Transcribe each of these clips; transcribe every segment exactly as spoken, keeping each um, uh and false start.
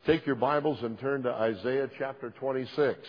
Take your Bibles and turn to Isaiah chapter twenty-six.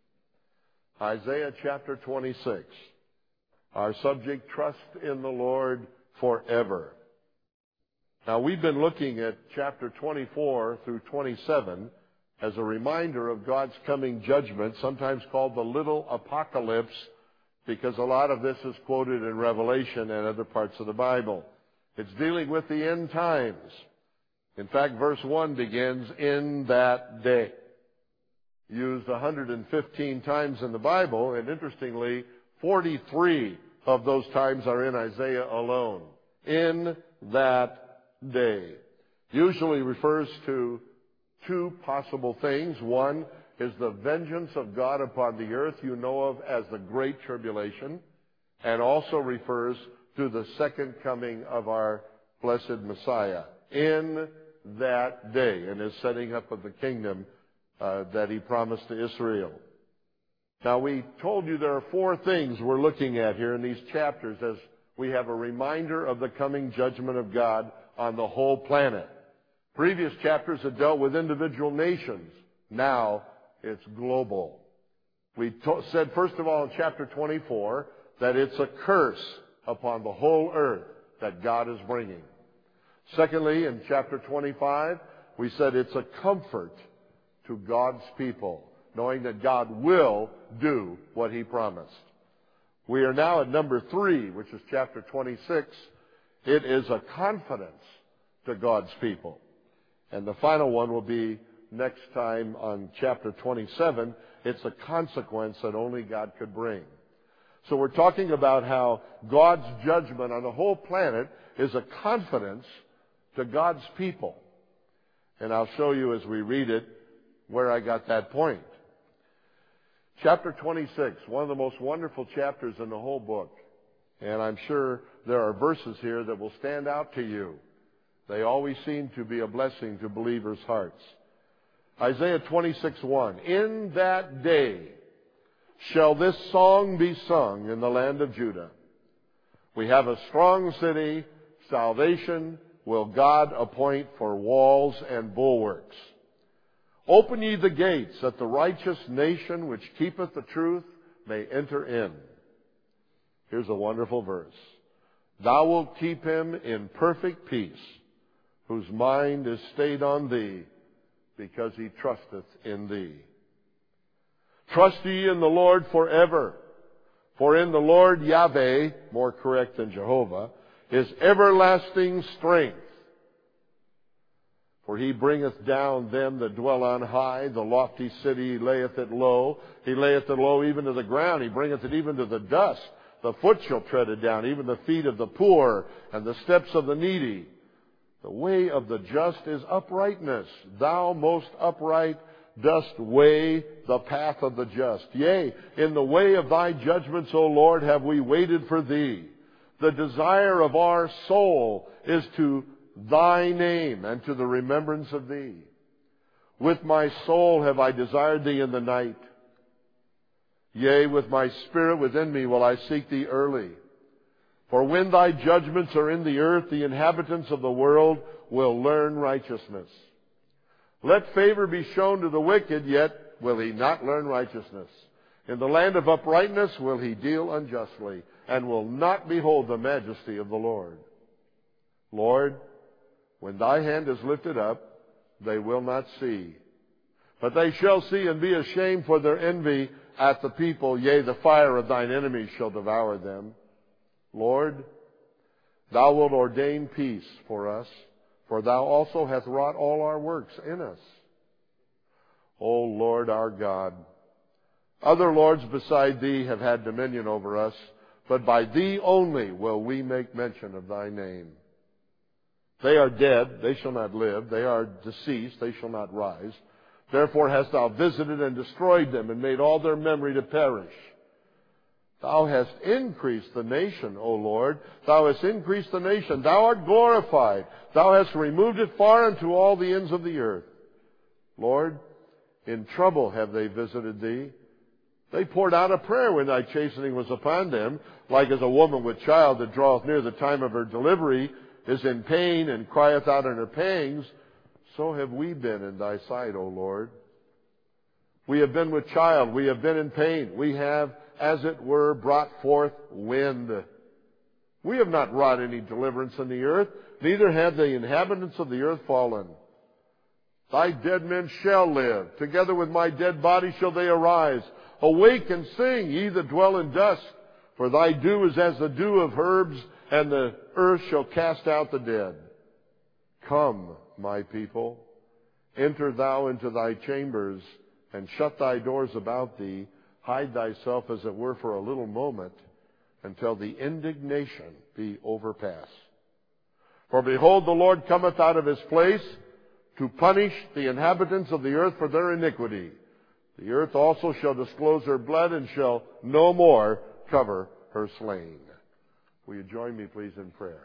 Isaiah chapter twenty-six. Our subject, trust in the Lord forever. Now, we've been looking at chapter twenty-four through twenty-seven as a reminder of God's coming judgment, sometimes called the little apocalypse, because a lot of this is quoted in Revelation and other parts of the Bible. It's dealing with the end times. In fact, verse one begins, in that day. Used one hundred fifteen times in the Bible, and interestingly, forty-three of those times are in Isaiah alone. In that day. Usually refers to two possible things. One is the vengeance of God upon the earth, you know of as the Great Tribulation, and also refers to the second coming of our blessed Messiah. In that day, and his setting up of the kingdom uh, that he promised to Israel. Now, we told you there are four things we're looking at here in these chapters as we have a reminder of the coming judgment of God on the whole planet. Previous chapters have dealt with individual nations. Now, it's global. We to- said, first of all, in chapter twenty-four, that it's a curse upon the whole earth that God is bringing. Secondly, in chapter twenty-five, we said it's a comfort to God's people, knowing that God will do what he promised. We are now at number three, which is chapter twenty-six. It is a confidence to God's people. And the final one will be next time on chapter twenty-seven. It's a consequence that only God could bring. So we're talking about how God's judgment on the whole planet is a confidence to God's people. And I'll show you as we read it where I got that point. Chapter twenty-six, one of the most wonderful chapters in the whole book. And I'm sure there are verses here that will stand out to you. They always seem to be a blessing to believers' hearts. Isaiah twenty-six one. In that day shall this song be sung in the land of Judah. We have a strong city, salvation will God appoint for walls and bulwarks. Open ye the gates, that the righteous nation which keepeth the truth may enter in. Here's a wonderful verse. Thou wilt keep him in perfect peace, whose mind is stayed on thee, because he trusteth in thee. Trust ye in the Lord forever, for in the Lord Yahweh, more correct than Jehovah, is everlasting strength. For he bringeth down them that dwell on high, the lofty city he layeth it low. He layeth it low even to the ground, he bringeth it even to the dust. The foot shall tread it down, even the feet of the poor, and the steps of the needy. The way of the just is uprightness. Thou most upright dost weigh the path of the just. Yea, in the way of thy judgments, O Lord, have we waited for thee. The desire of our soul is to thy name and to the remembrance of thee. With my soul have I desired thee in the night. Yea, with my spirit within me will I seek thee early. For when thy judgments are in the earth, the inhabitants of the world will learn righteousness. Let favor be shown to the wicked, yet will he not learn righteousness. In the land of uprightness will he deal unjustly, and will not behold the majesty of the Lord. Lord, when thy hand is lifted up, they will not see. But they shall see and be ashamed for their envy at the people. Yea, the fire of thine enemies shall devour them. Lord, thou wilt ordain peace for us, for thou also hast wrought all our works in us. O Lord our God, other lords beside thee have had dominion over us, but by thee only will we make mention of thy name. They are dead, they shall not live. They are deceased, they shall not rise. Therefore hast thou visited and destroyed them, and made all their memory to perish. Thou hast increased the nation, O Lord. Thou hast increased the nation. Thou art glorified. Thou hast removed it far unto all the ends of the earth. Lord, in trouble have they visited thee. They poured out a prayer when thy chastening was upon them, like as a woman with child that draweth near the time of her delivery is in pain and crieth out in her pangs. so have we been in thy sight, O Lord. We have been with child. We have been in pain. We have, as it were, brought forth wind. We have not wrought any deliverance in the earth, neither have the inhabitants of the earth fallen. Thy dead men shall live. Together with my dead body shall they arise. Awake and sing, ye that dwell in dust. For thy dew is as the dew of herbs, and the earth shall cast out the dead. Come, my people, enter thou into thy chambers, and shut thy doors about thee. Hide thyself, as it were, for a little moment, until the indignation be overpassed. For behold, the Lord cometh out of his place to punish the inhabitants of the earth for their iniquity. The earth also shall disclose her blood, and shall no more cover her slain. Will you join me, please, in prayer?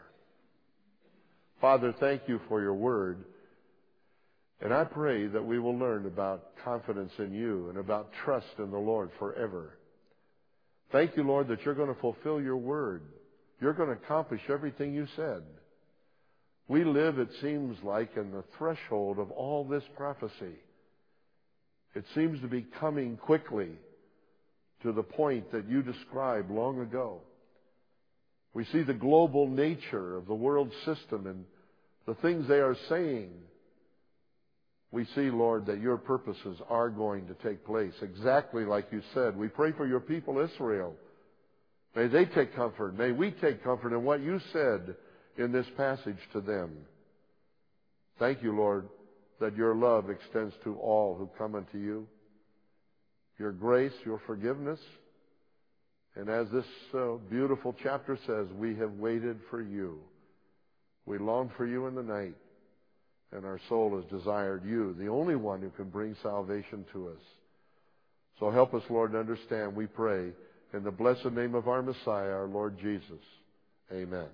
Father, thank you for your word. And I pray that we will learn about confidence in you and about trust in the Lord forever. Thank you, Lord, that you're going to fulfill your word. You're going to accomplish everything you said. We live, it seems like, in the threshold of all this prophecy. It seems to be coming quickly to the point that you described long ago. We see the global nature of the world system and the things they are saying. We see, Lord, that your purposes are going to take place exactly like you said. We pray for your people, Israel. May they take comfort. May we take comfort in what you said in this passage to them. Thank you, Lord, that your love extends to all who come unto you. Your grace, your forgiveness. And as this uh, beautiful chapter says, we have waited for you. We long for you in the night. And our soul has desired you, the only one who can bring salvation to us. So help us, Lord, to understand, we pray, in the blessed name of our Messiah, our Lord Jesus. Amen.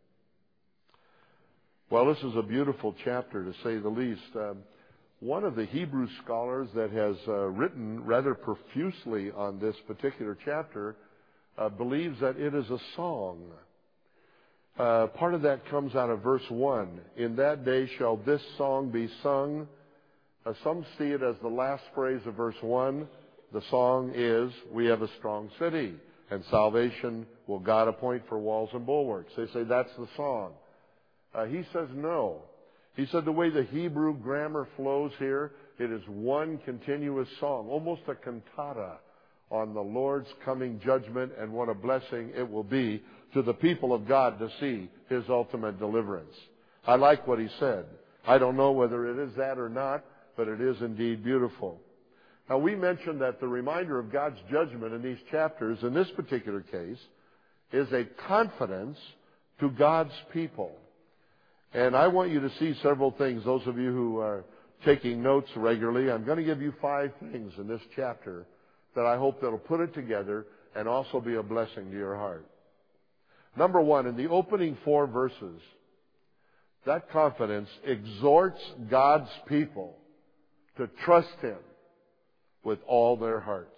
Well, this is a beautiful chapter, to say the least. Um, one of the Hebrew scholars that has uh, written rather profusely on this particular chapter uh, believes that it is a song. Uh, part of that comes out of verse one. In that day shall this song be sung. Uh, some see it as the last phrase of verse one. The song is, we have a strong city, and salvation will God appoint for walls and bulwarks. They say that's the song. Uh, he says no. He said the way the Hebrew grammar flows here, it is one continuous song, almost a cantata on the Lord's coming judgment, and what a blessing it will be to the people of God to see his ultimate deliverance. I like what he said. I don't know whether it is that or not, but it is indeed beautiful. Now, we mentioned that the reminder of God's judgment in these chapters, in this particular case, is a confidence to God's people. And I want you to see several things. Those of you who are taking notes regularly, I'm going to give you five things in this chapter that I hope that will put it together and also be a blessing to your heart. Number one, in the opening four verses, that confidence exhorts God's people to trust him with all their hearts.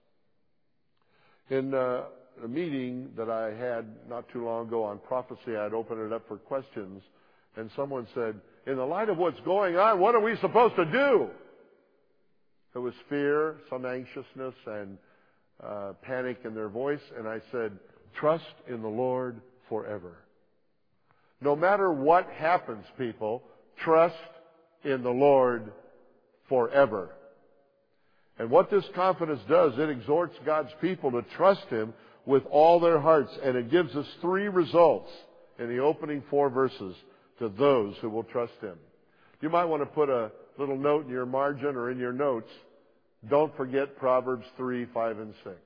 In uh, a meeting that I had not too long ago on prophecy, I'd opened it up for questions, and someone said, in the light of what's going on, what are we supposed to do? There was fear, some anxiousness, and uh, panic in their voice, and I said, trust in the Lord forever. No matter what happens, people, trust in the Lord forever. And what this confidence does, it exhorts God's people to trust him with all their hearts. And it gives us three results in the opening four verses to those who will trust him. You might want to put a little note in your margin or in your notes. Don't forget Proverbs three, five, and six.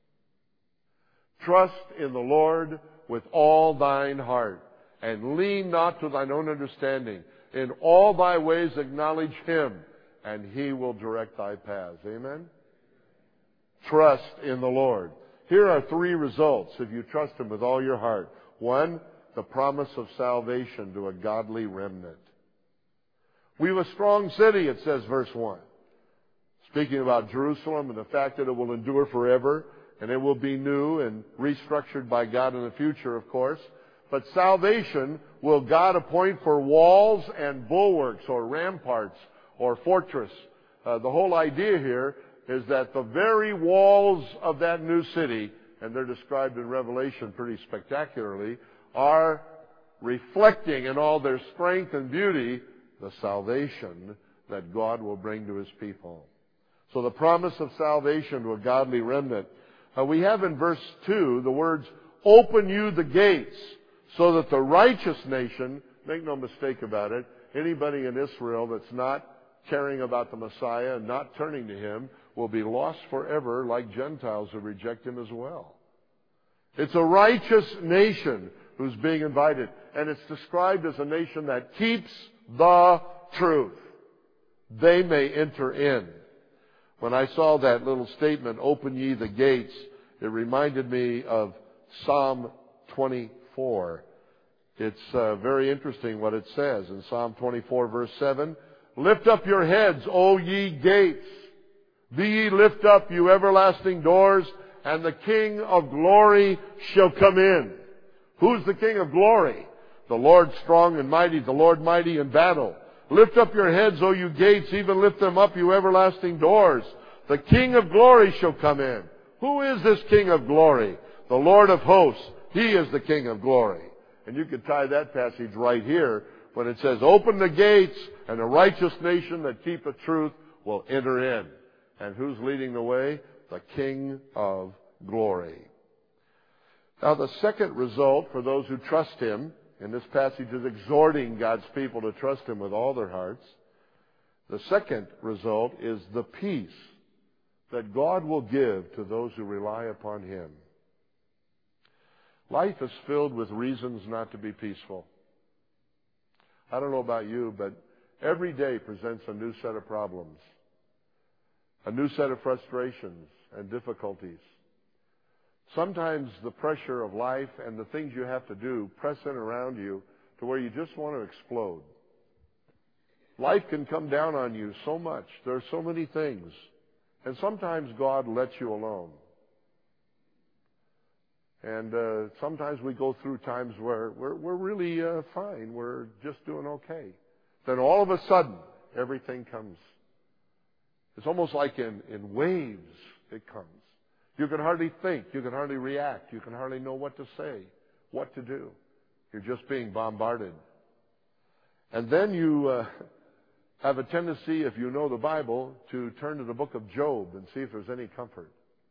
Trust in the Lord with all thine heart, and lean not to thine own understanding. In all thy ways acknowledge him, and he will direct thy paths. Amen? Trust in the Lord. Here are three results if you trust him with all your heart. One, the promise of salvation to a godly remnant. We have a strong city, it says, verse one. Speaking about Jerusalem and the fact that it will endure forever, and it will be new and restructured by God in the future, of course. But salvation will God appoint for walls and bulwarks or ramparts or fortress. Uh, the whole idea here is that the very walls of that new city, and they're described in Revelation pretty spectacularly, are reflecting in all their strength and beauty the salvation that God will bring to His people. So the promise of salvation to a godly remnant. Uh, we have in verse two the words, "Open you the gates, so that the righteous nation," make no mistake about it, anybody in Israel that's not caring about the Messiah and not turning to Him will be lost forever like Gentiles who reject Him as well. It's a righteous nation who's being invited. And it's described as a nation that keeps the truth. They may enter in. When I saw that little statement, "Open ye the gates," it reminded me of Psalm twenty-four. It's uh, very interesting what it says in Psalm twenty-four, verse seven. "Lift up your heads, O ye gates. Be ye lift up, you everlasting doors, and the King of glory shall come in." Who's the King of glory? The Lord strong and mighty, the Lord mighty in battle. "Lift up your heads, O you gates, even lift them up, you everlasting doors. The King of glory shall come in." Who is this King of glory? The Lord of hosts. He is the King of glory. And you could tie that passage right here when it says, "Open the gates, and a righteous nation that keepeth truth will enter in." And who's leading the way? The King of glory. Now the second result for those who trust Him, and this passage is exhorting God's people to trust Him with all their hearts. The second result is the peace that God will give to those who rely upon Him. Life is filled with reasons not to be peaceful. I don't know about you, but every day presents a new set of problems, a new set of frustrations and difficulties. Sometimes the pressure of life and the things you have to do press in around you to where you just want to explode. Life can come down on you so much. There are so many things. And sometimes God lets you alone. And uh, sometimes we go through times where we're, we're really uh, fine. We're just doing okay. Then all of a sudden, everything comes. It's almost like in, in waves it comes. You can hardly think. You can hardly react. You can hardly know what to say, what to do. You're just being bombarded. And then you uh, have a tendency, if you know the Bible, to turn to the book of Job and see if there's any comfort.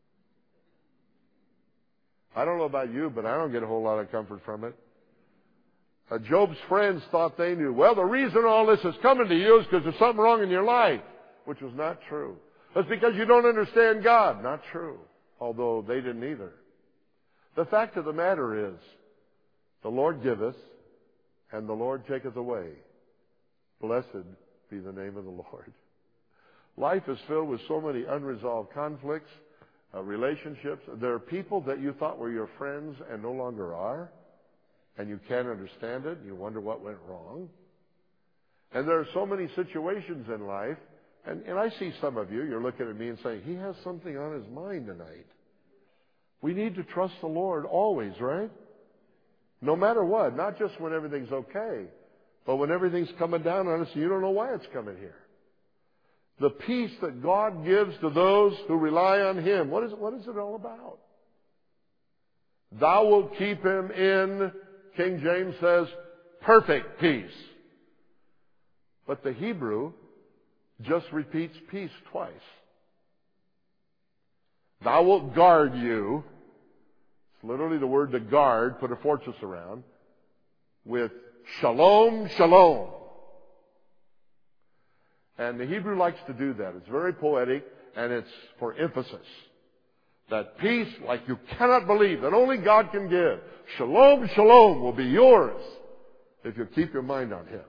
I don't know about you, but I don't get a whole lot of comfort from it. Uh, Job's friends thought they knew. Well, the reason all this is coming to you is because there's something wrong in your life, which was not true. It's because you don't understand God. Not true, although they didn't either. The fact of the matter is, the Lord giveth, and the Lord taketh away. Blessed be the name of the Lord. Life is filled with so many unresolved conflicts, uh, relationships. There are people that you thought were your friends and no longer are, and you can't understand it. You wonder what went wrong. And there are so many situations in life, and, and I see some of you, you're looking at me and saying, he has something on his mind tonight. We need to trust the Lord always, right? No matter what, not just when everything's okay, but when everything's coming down on us and you don't know why it's coming here. The peace that God gives to those who rely on Him, what is, what is it all about? Thou wilt keep him in, King James says, perfect peace. But the Hebrew just repeats peace twice. Thou wilt guard you. It's literally the word to guard, put a fortress around, with shalom, shalom. And the Hebrew likes to do that. It's very poetic, and it's for emphasis. That peace like you cannot believe, that only God can give. Shalom, shalom will be yours if you keep your mind on Him.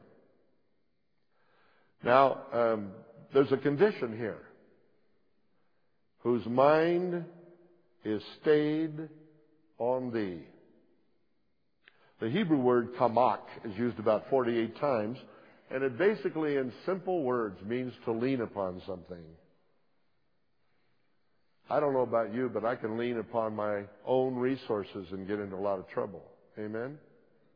Now, um, there's a condition here. Whose mind is stayed on Thee. The Hebrew word kamak is used about forty-eight times, and it basically, in simple words, means to lean upon something. I don't know about you, but I can lean upon my own resources and get into a lot of trouble. Amen?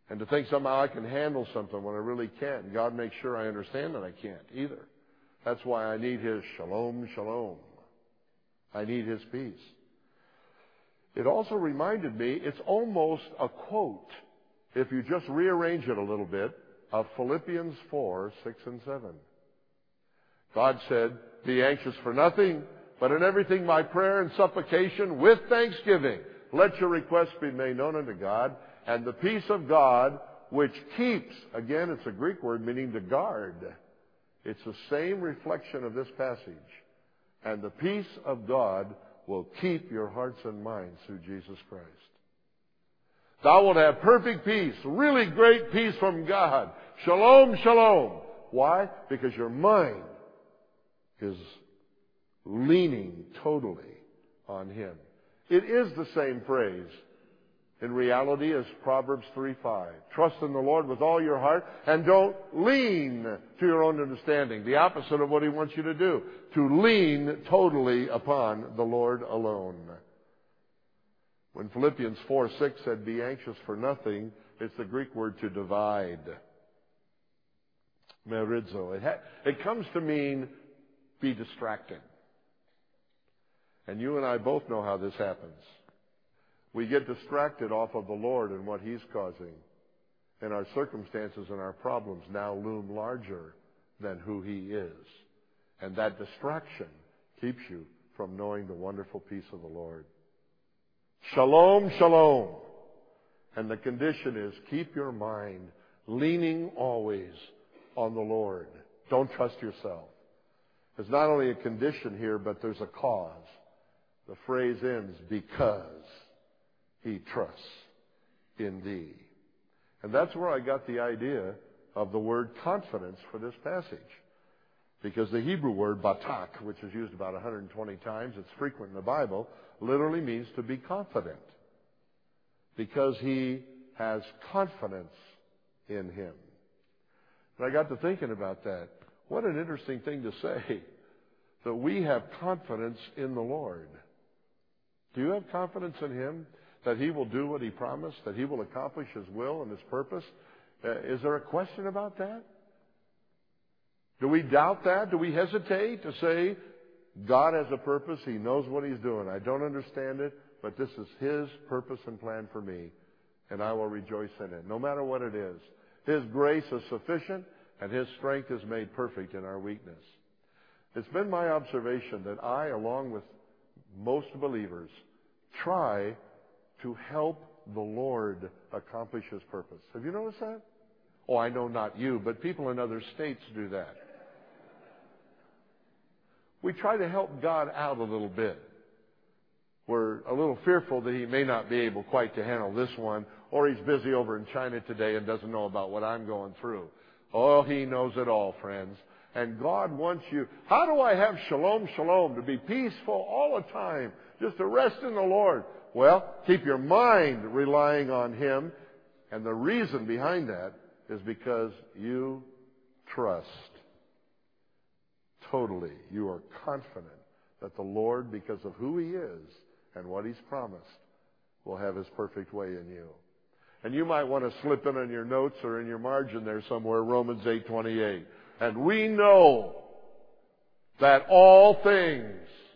And to think somehow I can handle something when I really can't. And God makes sure I understand that I can't either. That's why I need His shalom, shalom. I need His peace. It also reminded me, it's almost a quote, if you just rearrange it a little bit, of Philippians four, six, and seven. God said, be anxious for nothing, but in everything by prayer and supplication with thanksgiving. Let your requests be made known unto God, and the peace of God, which keeps, again, it's a Greek word meaning to guard. It's the same reflection of this passage. And the peace of God will keep your hearts and minds through Jesus Christ. Thou wilt have perfect peace, really great peace from God. Shalom, shalom. Why? Because your mind is leaning totally on Him. It is the same phrase in reality as Proverbs three five. Trust in the Lord with all your heart and don't lean to your own understanding. The opposite of what He wants you to do. To lean totally upon the Lord alone. When Philippians four six said, be anxious for nothing, it's the Greek word to divide. Merizo. It, ha- it comes to mean be distracted. And you and I both know how this happens. We get distracted off of the Lord and what He's causing. And our circumstances and our problems now loom larger than who He is. And that distraction keeps you from knowing the wonderful peace of the Lord. Shalom, shalom. And the condition is keep your mind leaning always on the Lord. Don't trust yourself. There's not only a condition here, but there's a cause. The phrase ends, because He trusts in thee. And that's where I got the idea of the word confidence for this passage. Because the Hebrew word batak, which is used about one hundred twenty times, it's frequent in the Bible, literally means to be confident. Because he has confidence in Him. And I got to thinking about that. What an interesting thing to say, that we have confidence in the Lord. Do you have confidence in Him? That He will do what He promised? That He will accomplish His will and His purpose? Uh, is there a question about that? Do we doubt that? Do we hesitate to say, God has a purpose, He knows what He's doing. I don't understand it, but this is His purpose and plan for me, and I will rejoice in it, no matter what it is. His grace is sufficient, and His strength is made perfect in our weakness. It's been my observation that I, along with most believers, try to help the Lord accomplish His purpose. Have you noticed that? Oh, I know not you, but people in other states do that. We try to help God out a little bit. We're a little fearful that He may not be able quite to handle this one, or He's busy over in China today and doesn't know about what I'm going through. Oh, He knows it all, friends. And God wants you. How do I have shalom, shalom, to be peaceful all the time, just to rest in the Lord? Well, keep your mind relying on Him. And the reason behind that is because you trust. Totally. You are confident that the Lord, because of who He is and what He's promised, will have His perfect way in you. And you might want to slip in on your notes or in your margin there somewhere, Romans eight twenty-eight. And we know that all things.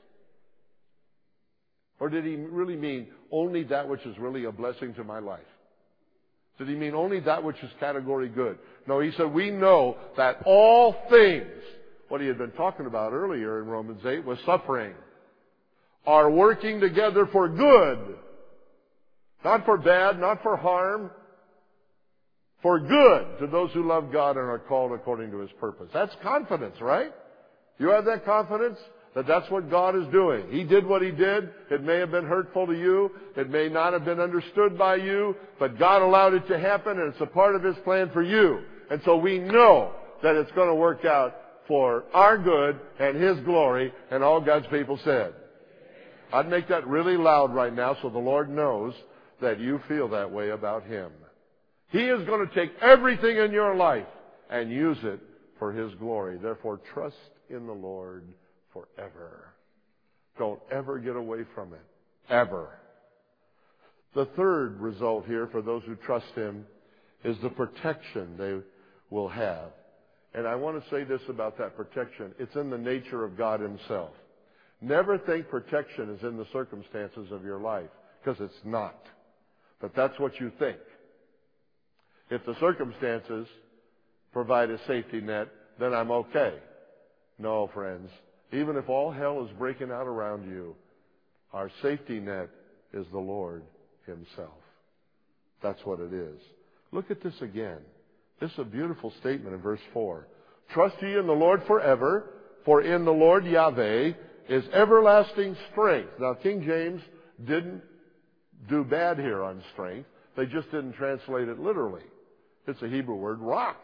Or did he really mean only that which is really a blessing to my life? Did he mean only that which is category good? No, he said we know that all things, what he had been talking about earlier in Romans eight was suffering, are working together for good. Not for bad, not for harm. For good to those who love God and are called according to His purpose. That's confidence, right? You have that confidence that that's what God is doing. He did what He did. It may have been hurtful to you. It may not have been understood by you. But God allowed it to happen, and it's a part of His plan for you. And so we know that it's going to work out for our good and His glory. And all God's people said. I'd make that really loud right now so the Lord knows that you feel that way about Him. He is going to take everything in your life and use it for His glory. Therefore, trust in the Lord forever. Don't ever get away from it. Ever. The third result here for those who trust Him is the protection they will have. And I want to say this about that protection. It's in the nature of God himself. Never think protection is in the circumstances of your life, because it's not. But that's what you think. If the circumstances provide a safety net, then I'm okay. No, friends. Even if all hell is breaking out around you, our safety net is the Lord himself. That's what it is. Look at this again. This is a beautiful statement in verse four. Trust ye in the Lord forever, for in the Lord Yahweh is everlasting strength. Now, King James didn't do bad here on strength. They just didn't translate it literally. It's a Hebrew word, rock.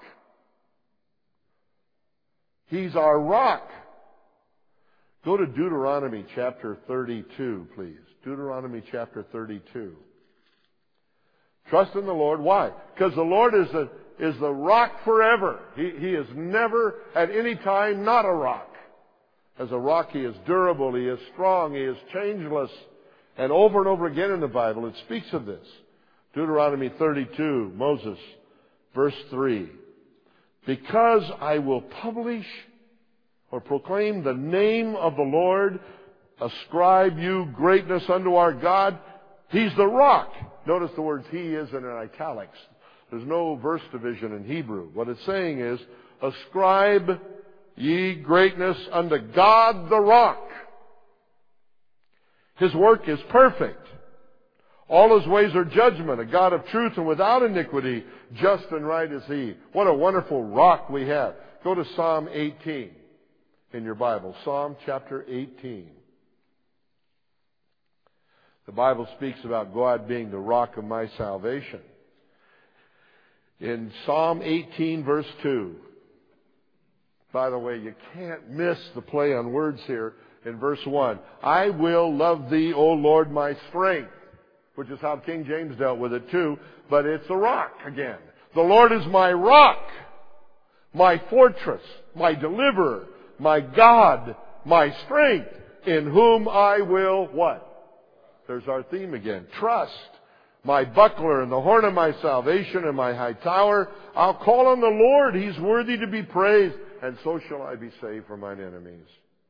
He's our rock. Go to Deuteronomy chapter thirty-two, please. Deuteronomy chapter thirty-two. Trust in the Lord. Why? Because the Lord is the, is the rock forever. He, he is never at any time not a rock. As a rock, he is durable, he is strong, he is changeless. And over and over again in the Bible, it speaks of this. Deuteronomy thirty-two, Moses, verse three. Because I will publish or proclaim the name of the Lord, ascribe you greatness unto our God. He's the rock. Notice the words he is in italics. There's no verse division in Hebrew. What it's saying is, ascribe ye greatness unto God the rock. His work is perfect. All his ways are judgment, a God of truth and without iniquity, just and right is he. What a wonderful rock we have. Go to Psalm eighteen in your Bible. Psalm chapter eighteen. The Bible speaks about God being the rock of my salvation. In Psalm eighteen, verse two. By the way, you can't miss the play on words here in verse one. I will love thee, O Lord, my strength. Which is how King James dealt with it too. But it's a rock again. The Lord is my rock, my fortress, my deliverer, my God, my strength, in whom I will what? There's our theme again. Trust. My buckler and the horn of my salvation and my high tower. I'll call on the Lord. He's worthy to be praised. And so shall I be saved from mine enemies.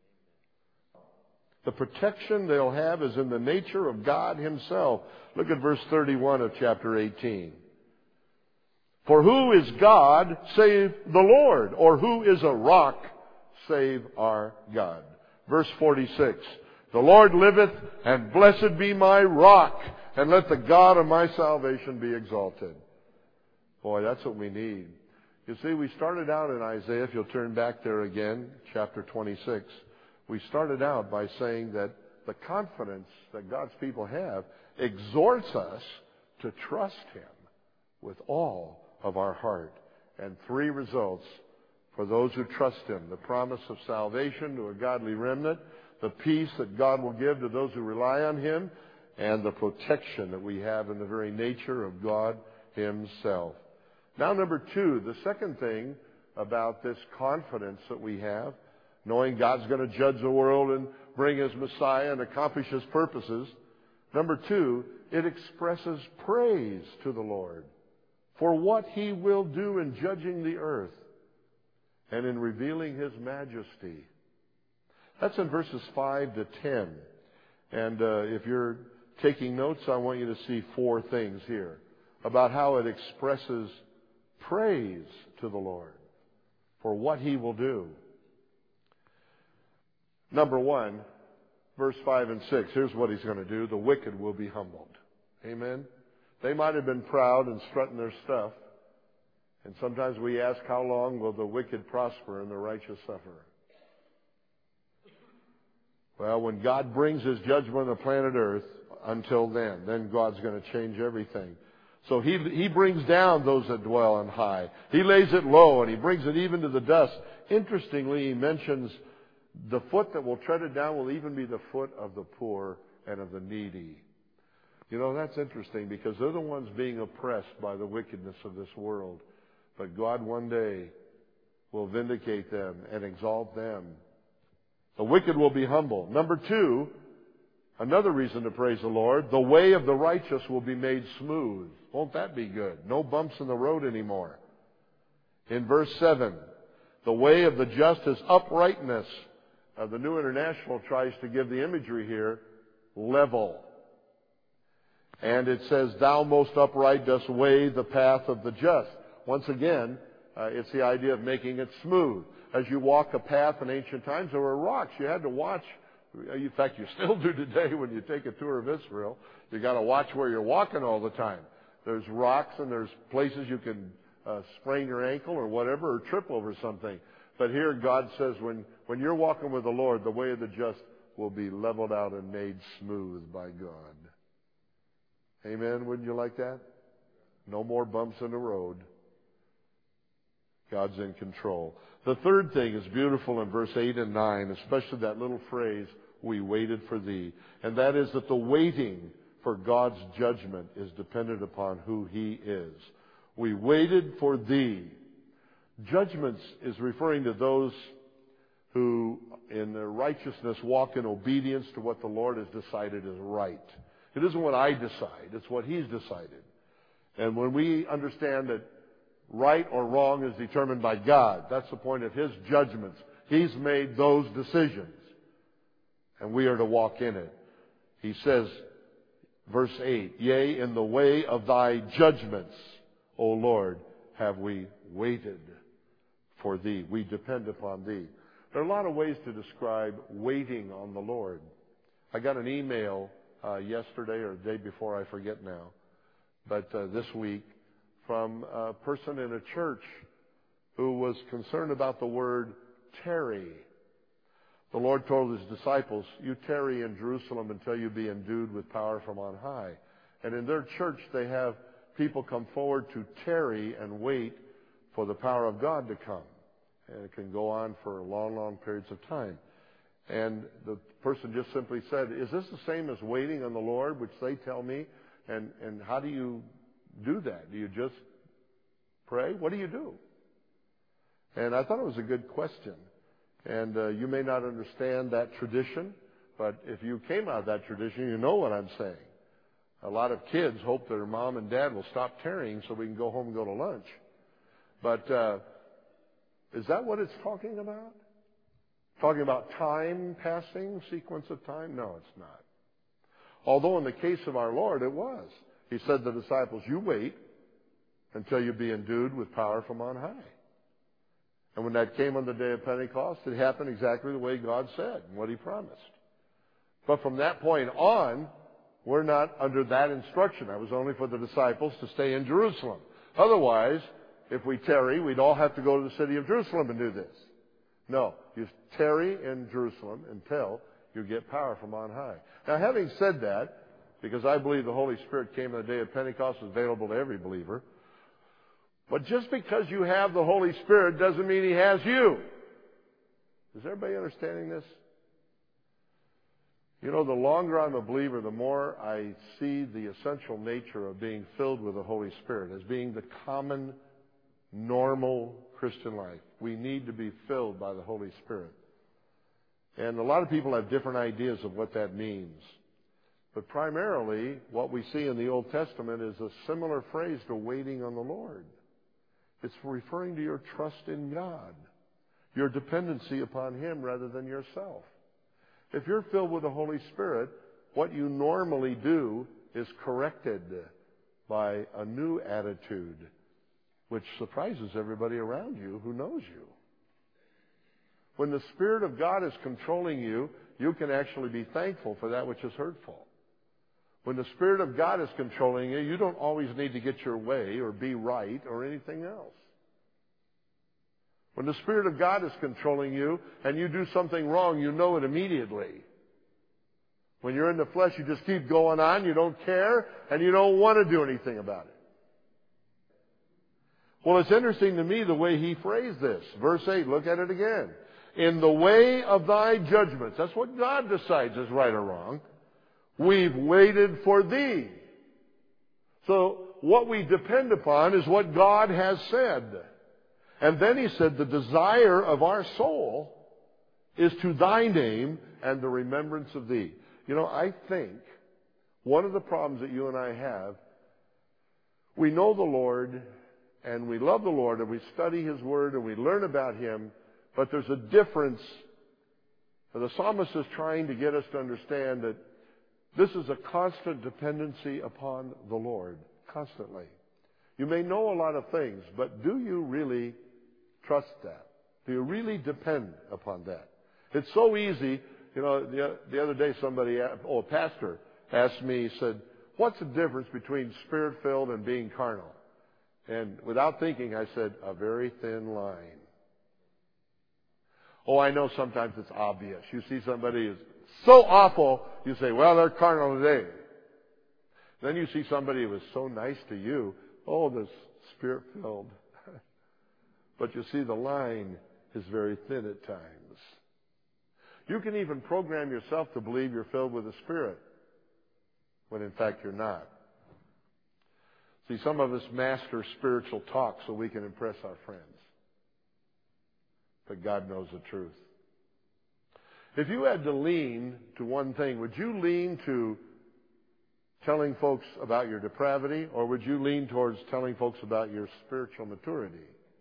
The protection they'll have is in the nature of God himself. Look at verse thirty-one of chapter eighteen. For who is God save the Lord? Or who is a rock save our God? Verse forty-six. The Lord liveth, and blessed be my rock, and let the God of my salvation be exalted. Boy, that's what we need. You see, we started out in Isaiah, if you'll turn back there again, chapter twenty-six. We started out by saying that the confidence that God's people have exhorts us to trust him with all of our heart. And three results for those who trust him. The promise of salvation to a godly remnant, the peace that God will give to those who rely on him, and the protection that we have in the very nature of God himself. Now, number two, the second thing about this confidence that we have, knowing God's going to judge the world and bring his Messiah and accomplish his purposes. Number two, it expresses praise to the Lord for what he will do in judging the earth and in revealing his majesty. That's in verses five to ten. And uh, if you're taking notes, I want you to see four things here about how it expresses praise to the Lord for what he will do. Number one, verse five and six, here's what he's going to do. The wicked will be humbled. Amen? They might have been proud and strutting their stuff. And sometimes we ask, how long will the wicked prosper and the righteous suffer? Well, when God brings his judgment on the planet Earth, until then, then God's going to change everything. So he, he brings down those that dwell on high. He lays it low, and he brings it even to the dust. Interestingly, he mentions the foot that will tread it down will even be the foot of the poor and of the needy. You know, that's interesting because they're the ones being oppressed by the wickedness of this world. But God one day will vindicate them and exalt them. The wicked will be humble. Number two, Another reason to praise the Lord, the way of the righteous will be made smooth. Won't that be good? No bumps in the road anymore. In verse seven, the way of the just is uprightness. Uh, the New International tries to give the imagery here, level. And it says, thou most upright dost weigh the path of the just. Once again, uh, it's the idea of making it smooth. As you walk a path in ancient times, there were rocks. You had to watch. In fact, you still do today when you take a tour of Israel. You got to watch where you're walking all the time. There's rocks and there's places you can uh, sprain your ankle or whatever, or trip over something. But here God says when, when you're walking with the Lord, the way of the just will be leveled out and made smooth by God. Amen? Wouldn't you like that? No more bumps in the road. God's in control. The third thing is beautiful in verse eight and nine, especially that little phrase, we waited for thee. And that is that the waiting for God's judgment is dependent upon who he is. We waited for thee. Judgments is referring to those who in their righteousness walk in obedience to what the Lord has decided is right. It isn't what I decide, it's what he's decided. And when we understand that right or wrong is determined by God, that's the point of his judgments. He's made those decisions, and we are to walk in it. He says, verse eight, yea, in the way of thy judgments, O Lord, have we waited for thee. We depend upon thee. There are a lot of ways to describe waiting on the Lord. I got an email uh, yesterday or the day before, I forget now, but uh, this week, from a person in a church who was concerned about the word tarry. The Lord told his disciples, you tarry in Jerusalem until you be endued with power from on high. And in their church, they have people come forward to tarry and wait for the power of God to come. And it can go on for long, long periods of time. And the person just simply said, is this the same as waiting on the Lord, which they tell me? And, and how do you do that? Do you just pray? What do you do? And I thought it was a good question. And uh, you may not understand that tradition, but if you came out of that tradition, you know what I'm saying. A lot of kids hope their mom and dad will stop tarrying so we can go home and go to lunch. But uh, is that what it's talking about? Talking about time passing, sequence of time? No, it's not. Although in the case of our Lord, it was. He said to the disciples, you wait until you be endued with power from on high. And when that came on the day of Pentecost, it happened exactly the way God said and what he promised. But from that point on, we're not under that instruction. That was only for the disciples to stay in Jerusalem. Otherwise, if we tarry, we'd all have to go to the city of Jerusalem and do this. No, you tarry in Jerusalem until you get power from on high. Now, having said that, because I believe the Holy Spirit came on the day of Pentecost, is available to every believer. But just because you have the Holy Spirit doesn't mean he has you. Is everybody understanding this? You know, the longer I'm a believer, the more I see the essential nature of being filled with the Holy Spirit as being the common, normal Christian life. We need to be filled by the Holy Spirit. And a lot of people have different ideas of what that means. But primarily, what we see in the Old Testament is a similar phrase to waiting on the Lord. It's referring to your trust in God, your dependency upon him rather than yourself. If you're filled with the Holy Spirit, what you normally do is corrected by a new attitude, which surprises everybody around you who knows you. When the Spirit of God is controlling you, you can actually be thankful for that which is hurtful. When the Spirit of God is controlling you, you don't always need to get your way or be right or anything else. When the Spirit of God is controlling you and you do something wrong, you know it immediately. When you're in the flesh, you just keep going on, you don't care, and you don't want to do anything about it. Well, it's interesting to me the way he phrased this. Verse eight, look at it again. In the way of thy judgments. That's what God decides is right or wrong. We've waited for thee. So what we depend upon is what God has said. And then he said, the desire of our soul is to thy name and the remembrance of thee. You know, I think one of the problems that you and I have, we know the Lord and we love the Lord and we study His Word and we learn about Him, but there's a difference. The psalmist is trying to get us to understand that this is a constant dependency upon the Lord, constantly. You may know a lot of things, but do you really trust that? Do you really depend upon that? It's so easy. You know, the, the other day somebody, oh, a pastor asked me, he said, what's the difference between Spirit-filled and being carnal? And without thinking, I said, a very thin line. Oh, I know sometimes it's obvious. You see somebody who's so awful, you say, well, they're carnal today. Then you see somebody who is so nice to you, oh, they're Spirit-filled. But you see the line is very thin at times. You can even program yourself to believe you're filled with the Spirit, when in fact you're not. See, some of us master spiritual talk so we can impress our friends. But God knows the truth. If you had to lean to one thing, would you lean to telling folks about your depravity, or would you lean towards telling folks about your spiritual maturity?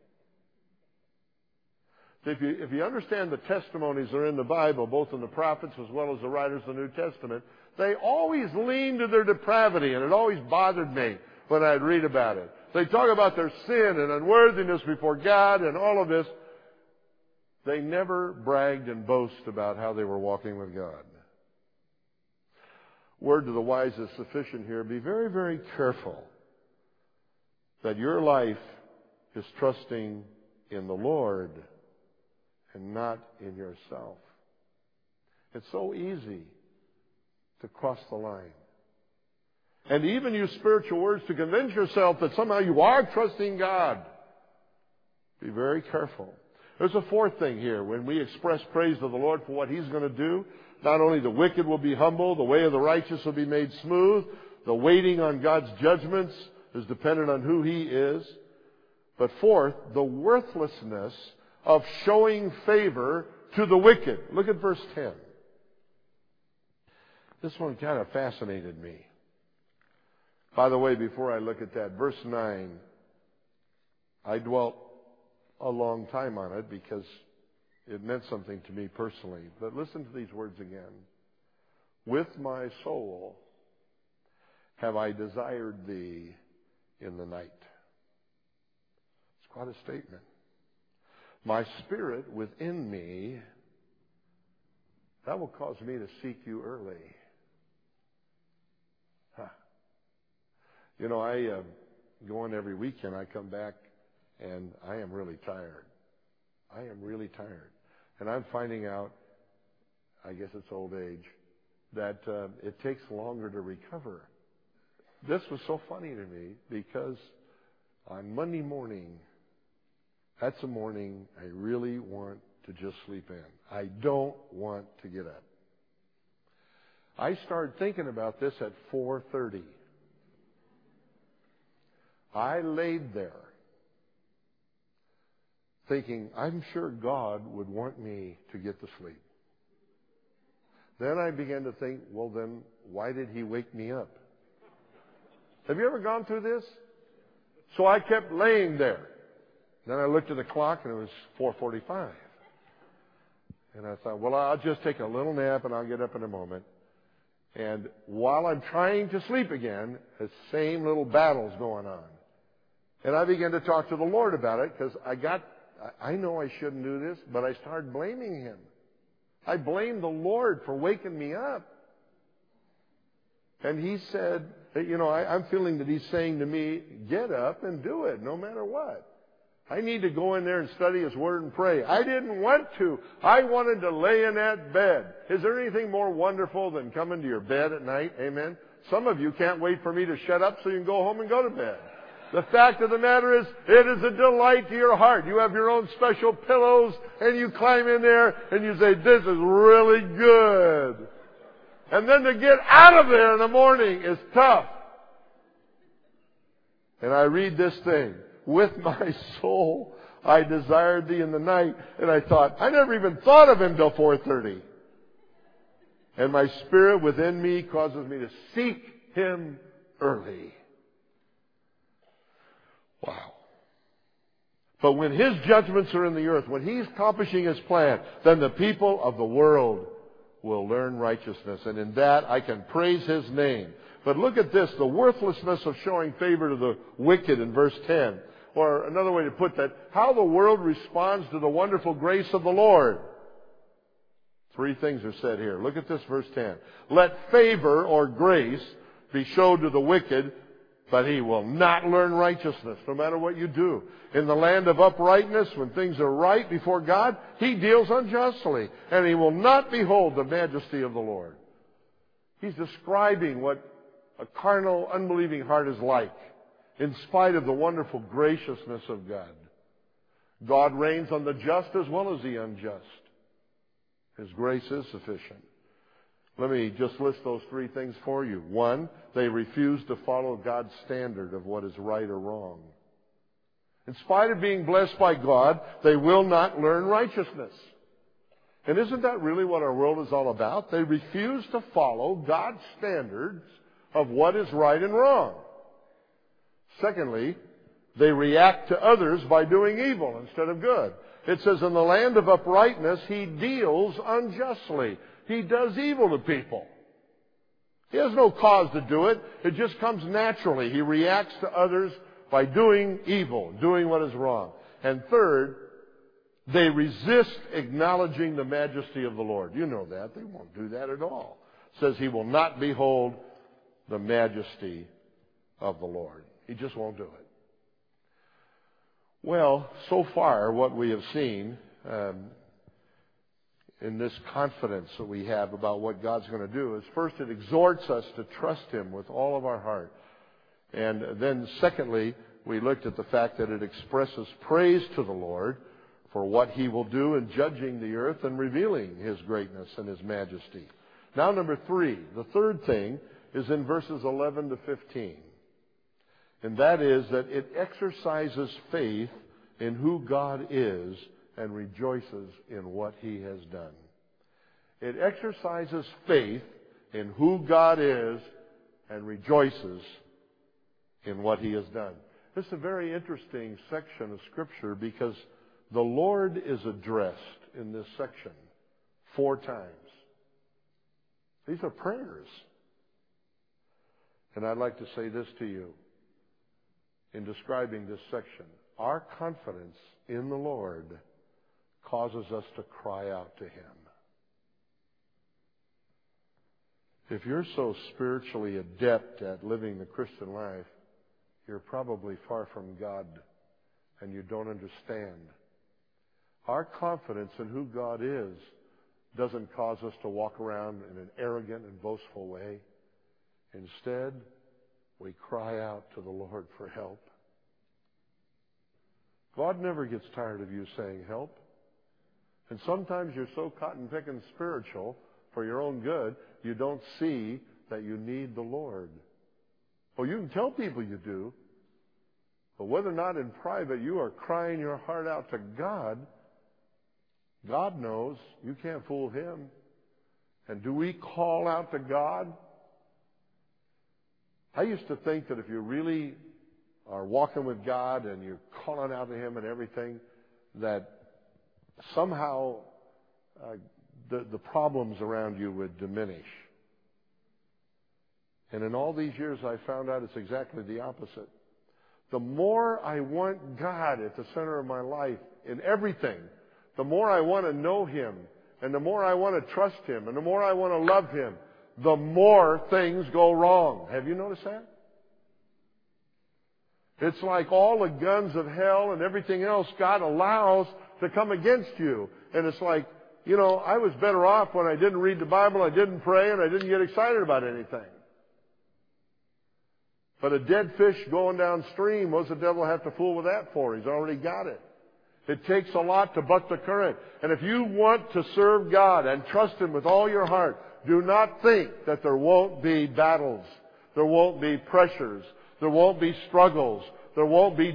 If you, if you understand the testimonies that are in the Bible, both in the prophets as well as the writers of the New Testament, they always lean to their depravity, and it always bothered me when I'd read about it. They talk about their sin and unworthiness before God and all of this. They never bragged and boasted about how they were walking with God. Word to the wise is sufficient here. Be very, very careful that your life is trusting in the Lord and not in yourself. It's so easy to cross the line. And even use spiritual words to convince yourself that somehow you are trusting God. Be very careful. There's a fourth thing here. When we express praise to the Lord for what He's going to do, not only the wicked will be humble, the way of the righteous will be made smooth, the waiting on God's judgments is dependent on who He is. But fourth, the worthlessness of showing favor to the wicked. Look at verse ten. This one kind of fascinated me. By the way, before I look at that, verse nine, I dwelt a long time on it because it meant something to me personally. But listen to these words again. With my soul have I desired thee in the night. It's quite a statement. My spirit within me, that will cause me to seek you early. Huh. You know, I uh, go in every weekend. I come back and I am really tired. I am really tired. And I'm finding out, I guess it's old age, that uh, it takes longer to recover. This was so funny to me because on Monday morning, that's a morning I really want to just sleep in. I don't want to get up. I started thinking about this at four thirty. I laid there thinking, I'm sure God would want me to get to sleep. Then I began to think, well then, why did He wake me up? Have you ever gone through this? So I kept laying there. Then I looked at the clock and it was four forty-five. And I thought, well, I'll just take a little nap and I'll get up in a moment. And while I'm trying to sleep again, the same little battle's going on. And I began to talk to the Lord about it because I got, I know I shouldn't do this, but I started blaming Him. I blamed the Lord for waking me up. And He said, you know, I, I'm feeling that He's saying to me, get up and do it no matter what. I need to go in there and study His Word and pray. I didn't want to. I wanted to lay in that bed. Is there anything more wonderful than coming to your bed at night? Amen. Some of you can't wait for me to shut up so you can go home and go to bed. The fact of the matter is, it is a delight to your heart. You have your own special pillows, and you climb in there, and you say, this is really good. And then to get out of there in the morning is tough. And I read this thing. With my soul, I desired thee in the night. And I thought, I never even thought of Him till four thirty. and my spirit within me causes me to seek Him early. Wow. But when His judgments are in the earth, when He's accomplishing His plan, then the people of the world will learn righteousness. And in that I can praise His name. But look at this, the worthlessness of showing favor to the wicked in verse ten. Or another way to put that, how the world responds to the wonderful grace of the Lord. Three things are said here. Look at this, verse ten. Let favor or grace be showed to the wicked, but he will not learn righteousness, no matter what you do. In the land of uprightness, when things are right before God, He deals unjustly, and he will not behold the majesty of the Lord. He's describing what a carnal, unbelieving heart is like, in spite of the wonderful graciousness of God. God reigns on the just as well as the unjust. His grace is sufficient. Let me just list those three things for you. One, they refuse to follow God's standard of what is right or wrong. In spite of being blessed by God, they will not learn righteousness. And isn't that really what our world is all about? They refuse to follow God's standards of what is right and wrong. Secondly, they react to others by doing evil instead of good. It says, in the land of uprightness, He deals unjustly. He does evil to people. He has no cause to do it. It just comes naturally. He reacts to others by doing evil, doing what is wrong. And third, they resist acknowledging the majesty of the Lord. You know that. They won't do that at all. It says He will not behold the majesty of the Lord. He just won't do it. Well, so far what we have seen um, in this confidence that we have about what God's going to do is, first, it exhorts us to trust Him with all of our heart. And then secondly, we looked at the fact that it expresses praise to the Lord for what He will do in judging the earth and revealing His greatness and His majesty. Now, number three, the third thing is in verses eleven to fifteen. And that is that it exercises faith in who God is and rejoices in what He has done. It exercises faith in who God is and rejoices in what He has done. This is a very interesting section of Scripture because the Lord is addressed in this section four times. These are prayers. And I'd like to say this to you in describing this section. Our confidence in the Lord causes us to cry out to Him. If you're so spiritually adept at living the Christian life, you're probably far from God and you don't understand. Our confidence in who God is doesn't cause us to walk around in an arrogant and boastful way. Instead, we cry out to the Lord for help. God never gets tired of you saying help. And sometimes you're so cotton-picking spiritual for your own good, you don't see that you need the Lord. Oh, you can tell people you do, but whether or not in private you are crying your heart out to God, God knows. You can't fool Him. And do we call out to God? I used to think that if you really are walking with God and you're calling out to Him and everything, that somehow uh, the, the problems around you would diminish. And in all these years, I found out it's exactly the opposite. The more I want God at the center of my life in everything, the more I want to know Him, and the more I want to trust Him, and the more I want to love Him, the more things go wrong. Have you noticed that? It's like all the guns of hell and everything else God allows to come against you. And it's like, you know, I was better off when I didn't read the Bible, I didn't pray, and I didn't get excited about anything. But a dead fish going downstream, what's the devil have to fool with that for? He's already got it. It takes a lot to buck the current. And if you want to serve God and trust Him with all your heart, do not think that there won't be battles. There won't be pressures. There won't be struggles. There won't be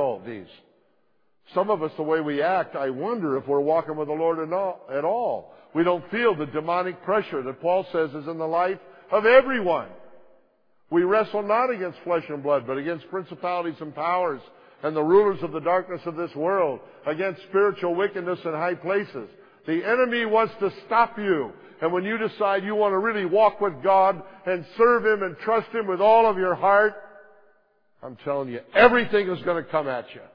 difficulties. Some of us, the way we act, I wonder if we're walking with the Lord at all. We don't feel the demonic pressure that Paul says is in the life of everyone. We wrestle not against flesh and blood, but against principalities and powers and the rulers of the darkness of this world, against spiritual wickedness in high places. The enemy wants to stop you. And when you decide you want to really walk with God and serve Him and trust Him with all of your heart, I'm telling you, everything is going to come at you.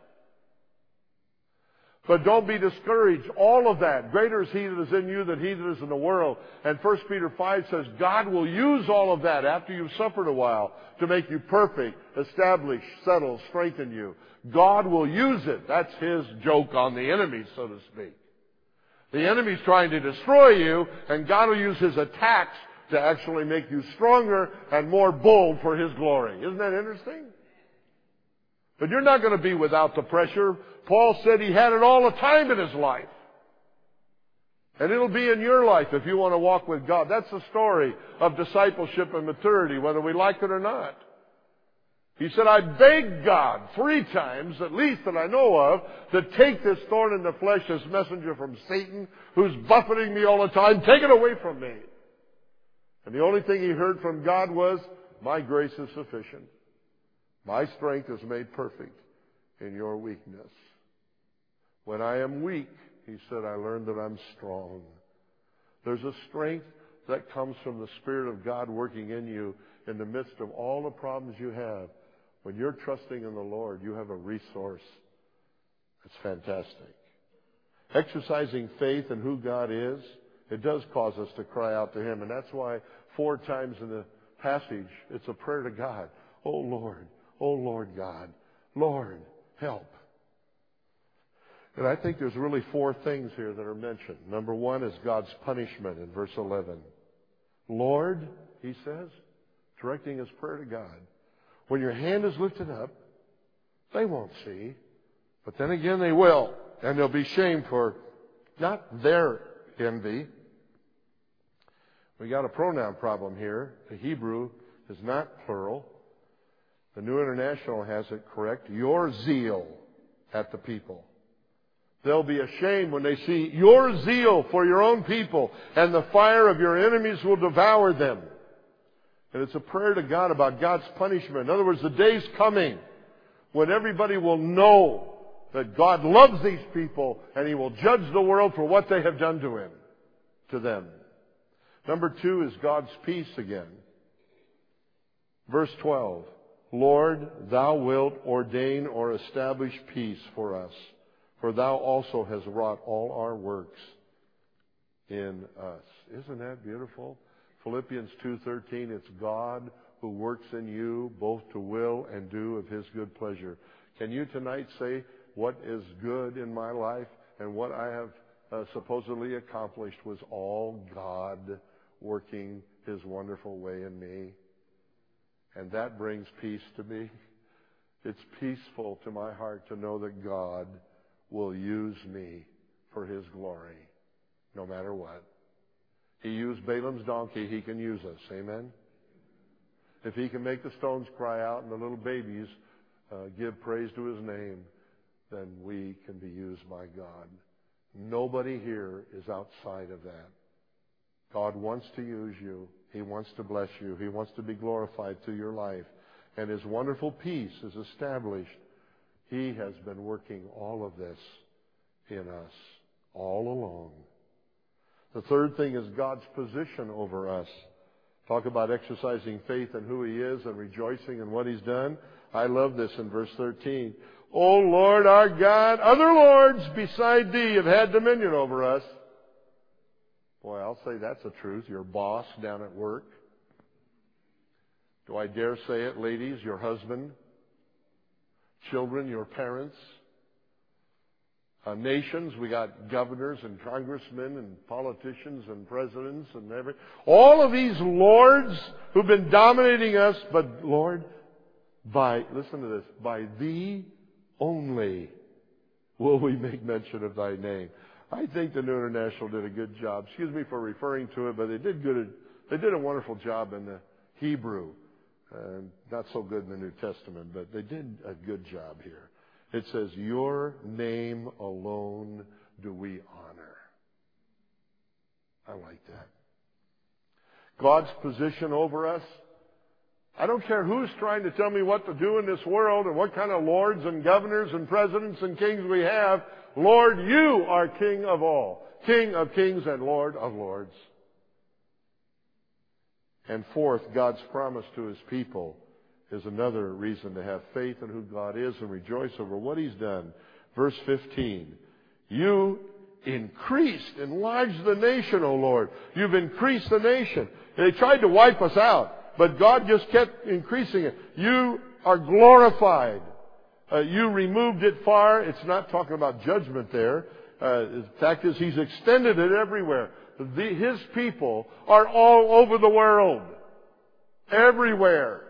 But don't be discouraged. All of that. Greater is He that is in you than he that is in the world. And First Peter five says God will use all of that after you've suffered a while to make you perfect, establish, settle, strengthen you. God will use it. That's His joke on the enemy, so to speak. The enemy's trying to destroy you, and God will use His attacks to actually make you stronger and more bold for His glory. Isn't that interesting? But you're not going to be without the pressure. Paul said he had it all the time in his life. And it'll be in your life if you want to walk with God. That's the story of discipleship and maturity, whether we like it or not. He said, I begged God three times, at least that I know of, to take this thorn in the flesh, this messenger from Satan, who's buffeting me all the time. Take it away from me. And the only thing he heard from God was, my grace is sufficient. My strength is made perfect in your weakness. When I am weak, he said, I learned that I'm strong. There's a strength that comes from the Spirit of God working in you in the midst of all the problems you have. When you're trusting in the Lord, you have a resource. It's fantastic. Exercising faith in who God is, it does cause us to cry out to Him. And that's why four times in the passage, it's a prayer to God. Oh, Lord. Oh, Lord God. Lord, help. And I think there's really four things here that are mentioned. Number one is God's punishment in verse eleven. Lord, he says, directing his prayer to God, when your hand is lifted up, they won't see, but then again they will, and they'll be shamed for not their envy. We got a pronoun problem here. The Hebrew is not plural. The New International has it correct. Your zeal at the people. They'll be ashamed when they see your zeal for your own people, and the fire of your enemies will devour them. And it's a prayer to God about God's punishment. In other words, the day's coming when everybody will know that God loves these people and He will judge the world for what they have done to Him, to them. Number two is God's peace again. Verse twelve. Lord, Thou wilt ordain or establish peace for us, for Thou also hast wrought all our works in us. Isn't that beautiful? Philippians two thirteen, it's God who works in you both to will and do of His good pleasure. Can you tonight say what is good in my life and what I have uh, supposedly accomplished was all God working His wonderful way in me? And that brings peace to me. It's peaceful to my heart to know that God will use me for His glory, no matter what. He used Balaam's donkey, He can use us. Amen? If He can make the stones cry out and the little babies uh, give praise to His name, then we can be used by God. Nobody here is outside of that. God wants to use you. He wants to bless you. He wants to be glorified through your life. And His wonderful peace is established. He has been working all of this in us all along. The third thing is God's position over us. Talk about exercising faith in who He is and rejoicing in what He's done. I love this in verse thirteen. O Lord our God, other lords beside Thee have had dominion over us. Boy, I'll say that's the truth. Your boss down at work. Do I dare say it, ladies? Your husband. Children, your parents. Uh, nations, we got governors and congressmen and politicians and presidents and every. All of these lords who've been dominating us, but Lord, by, listen to this, by Thee only will we make mention of Thy name. I think the New International did a good job. Excuse me for referring to it, but they did good. They did a wonderful job in the Hebrew. Uh, not so good in the New Testament, but they did a good job here. It says, Your name alone do we honor. I like that. God's position over us. I don't care who's trying to tell me what to do in this world and what kind of lords and governors and presidents and kings we have. Lord, you are King of all. King of kings and Lord of lords. And fourth, God's promise to His people is another reason to have faith in who God is and rejoice over what He's done. Verse fifteen, you increased, enlarged the nation, O Lord. You've increased the nation. They tried to wipe us out, but God just kept increasing it. You are glorified. Uh, you removed it far. It's not talking about judgment there. Uh, the fact is, He's extended it everywhere. The, His people are all over the world. Everywhere.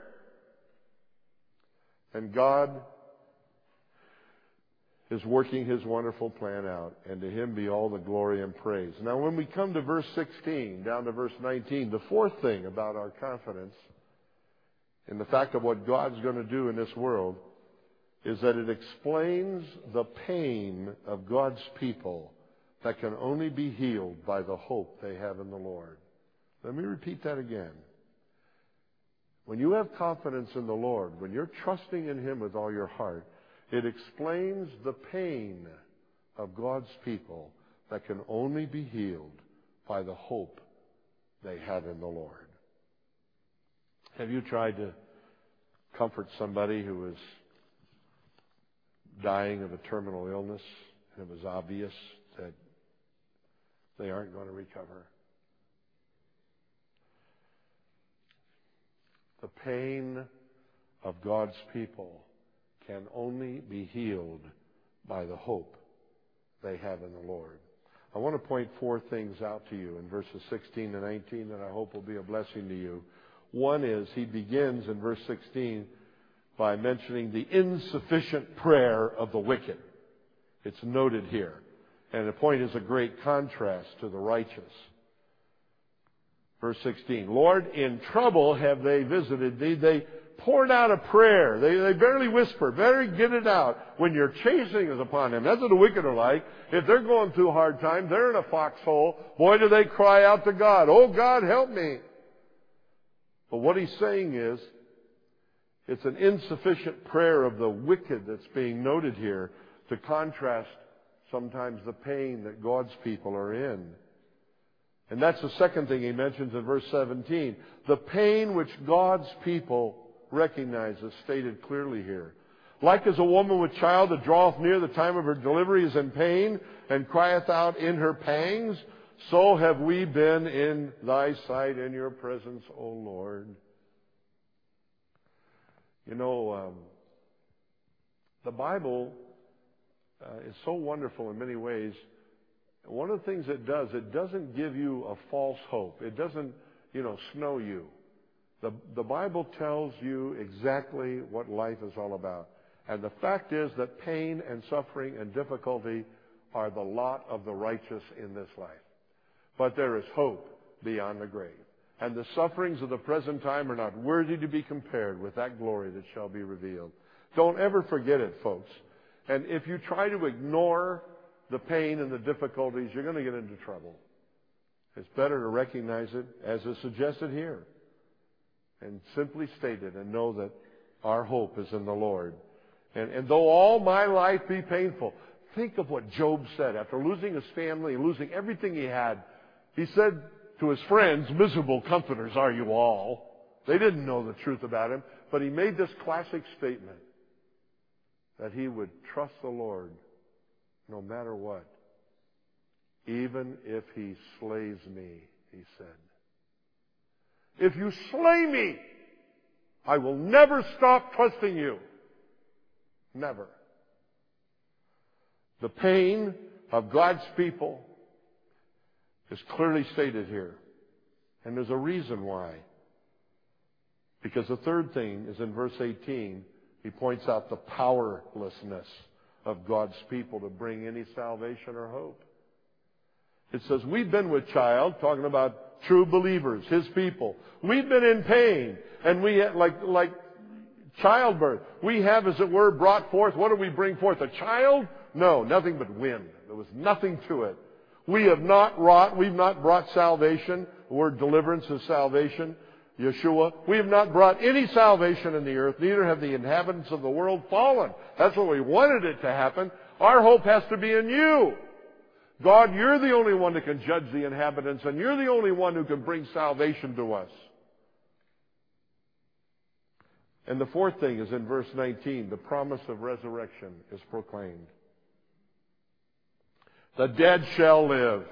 And God is working His wonderful plan out, and to Him be all the glory and praise. Now, when we come to verse sixteen, down to verse nineteen, the fourth thing about our confidence in the fact of what God's going to do in this world is that it explains the pain of God's people that can only be healed by the hope they have in the Lord. Let me repeat that again. When you have confidence in the Lord, when you're trusting in Him with all your heart, it explains the pain of God's people that can only be healed by the hope they have in the Lord. Have you tried to comfort somebody who is dying of a terminal illness and it was obvious that they aren't going to recover? The pain of God's people can only be healed by the hope they have in the Lord. I want to point four things out to you in verses sixteen and nineteen that I hope will be a blessing to you. One is, he begins in verse sixteen by mentioning the insufficient prayer of the wicked. It's noted here. And the point is a great contrast to the righteous. Verse sixteen, Lord, in trouble have they visited thee. They poured out a prayer. They, they barely whisper, barely get it out when your chasing is upon them. That's what the wicked are like. If they're going through a hard time, they're in a foxhole. Boy, do they cry out to God, oh God, help me. But what he's saying is, it's an insufficient prayer of the wicked that's being noted here to contrast sometimes the pain that God's people are in. And that's the second thing he mentions in verse seventeen. The pain which God's people recognize is stated clearly here. Like as a woman with child that draweth near the time of her delivery is in pain and crieth out in her pangs, so have we been in thy sight in your presence, O Lord. You know, um, the Bible uh, is so wonderful in many ways. One of the things it does, it doesn't give you a false hope. It doesn't, you know, snow you. The, the Bible tells you exactly what life is all about. And the fact is that pain and suffering and difficulty are the lot of the righteous in this life. But there is hope beyond the grave. And the sufferings of the present time are not worthy to be compared with that glory that shall be revealed. Don't ever forget it, folks. And if you try to ignore the pain and the difficulties, you're going to get into trouble. It's better to recognize it as is suggested here and simply state it and know that our hope is in the Lord. And, and though all my life be painful, think of what Job said after losing his family, losing everything he had. He said to his friends, miserable comforters are you all. They didn't know the truth about him, but he made this classic statement that he would trust the Lord no matter what. Even if he slays me, he said. If you slay me, I will never stop trusting you. Never. The pain of God's people is clearly stated here. And there's a reason why. Because the third thing is in verse eighteen. He points out the powerlessness of God's people to bring any salvation or hope. It says, we've been with child, talking about true believers, His people. We've been in pain, and we, like, like childbirth, we have, as it were, brought forth, what do we bring forth? A child? No, nothing but wind. There was nothing to it. We have not wrought, we've not brought salvation. The word deliverance is salvation. Yeshua. We have not brought any salvation in the earth, neither have the inhabitants of the world fallen. That's what we wanted it to happen. Our hope has to be in you. God, you're the only one that can judge the inhabitants, and you're the only one who can bring salvation to us. And the fourth thing is in verse nineteen, the promise of resurrection is proclaimed. The dead shall live.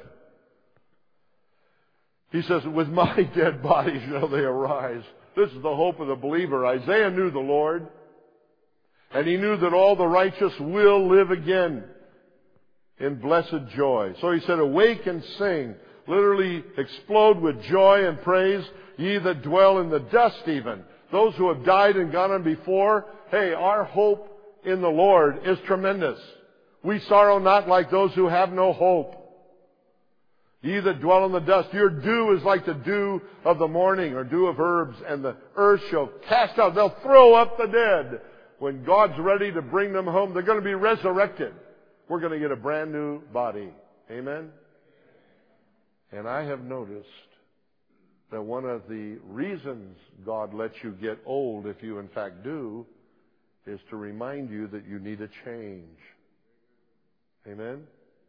He says, with my dead body shall they arise. This is the hope of the believer. Isaiah knew the Lord, and he knew that all the righteous will live again in blessed joy. So he said, awake and sing. Literally explode with joy and praise, ye that dwell in the dust even. Those who have died and gone on before, hey, our hope in the Lord is tremendous. We sorrow not like those who have no hope. Ye that dwell in the dust, your dew is like the dew of the morning, or dew of herbs, and the earth shall cast out. They'll throw up the dead. When God's ready to bring them home, they're going to be resurrected. We're going to get a brand new body. Amen? And I have noticed that one of the reasons God lets you get old, if you in fact do, is to remind you that you need a change. Amen?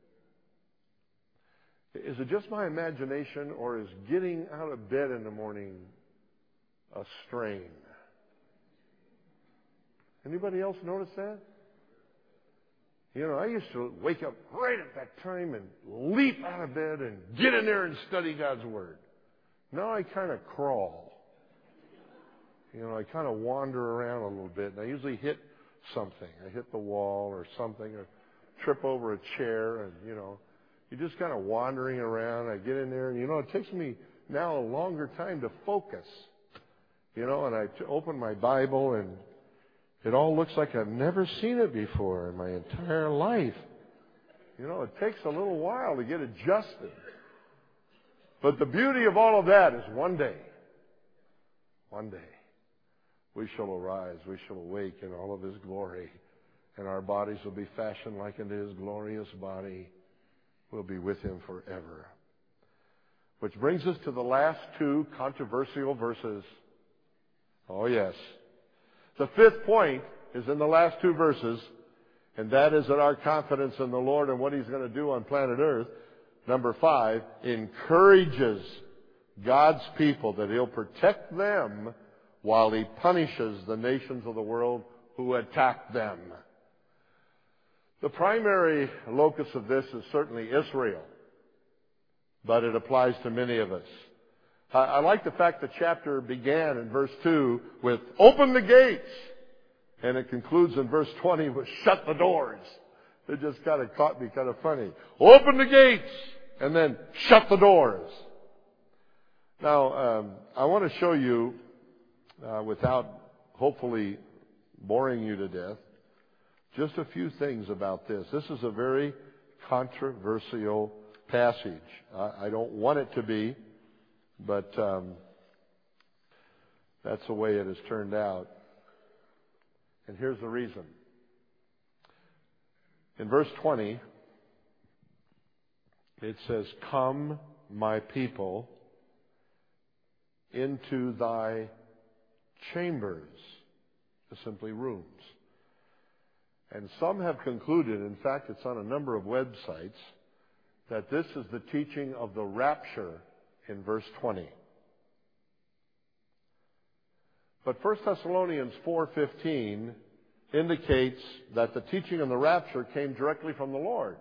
Is it just my imagination, or is getting out of bed in the morning a strain? Anybody else notice that? You know, I used to wake up right at that time and leap out of bed and get in there and study God's Word. Now I kind of crawl. You know, I kind of wander around a little bit, and I usually hit something. I hit the wall or something, or trip over a chair, and, you know, you're just kind of wandering around. I get in there, and, you know, it takes me now a longer time to focus. You know, and I t- open my Bible, and it all looks like I've never seen it before in my entire life. You know, it takes a little while to get adjusted. But the beauty of all of that is one day, one day, we shall arise, we shall awake in all of His glory, and our bodies will be fashioned like unto His glorious body. We'll be with Him forever. Which brings us to the last two controversial verses. Oh, yes. The fifth point is in the last two verses, and that is that our confidence in the Lord and what He's going to do on planet Earth, number five, encourages God's people that He'll protect them while He punishes the nations of the world who attack them. The primary locus of this is certainly Israel, but it applies to many of us. I like the fact the chapter began in verse two with, open the gates, and it concludes in verse twenty with, shut the doors. It just kind of caught me kind of funny. Open the gates, and then shut the doors. Now, um, I want to show you, uh, without hopefully boring you to death, just a few things about this. This is a very controversial passage. I, I don't want it to be, but um, that's the way it has turned out. And here's the reason. In verse twenty, it says, come, my people, into thy chambers, simply rooms. And some have concluded, in fact it's on a number of websites, that this is the teaching of the rapture in verse twenty. But First Thessalonians four fifteen indicates that the teaching of the rapture came directly from the Lord.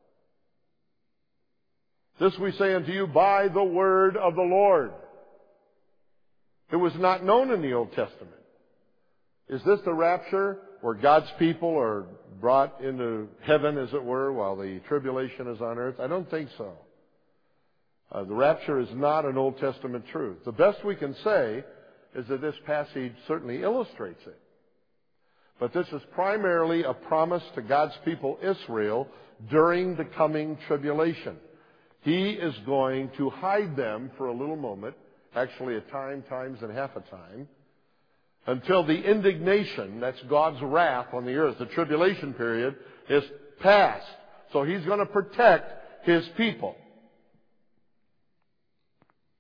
This we say unto you by the word of the Lord. It was not known in the Old Testament. Is this the rapture where God's people are brought into heaven, as it were, while the tribulation is on earth? I don't think so. Uh, the rapture is not an Old Testament truth. The best we can say is that this passage certainly illustrates it. But this is primarily a promise to God's people Israel during the coming tribulation. He is going to hide them for a little moment, actually a time, times and half a time, until the indignation, that's God's wrath on the earth, the tribulation period, is past. So He's going to protect His people.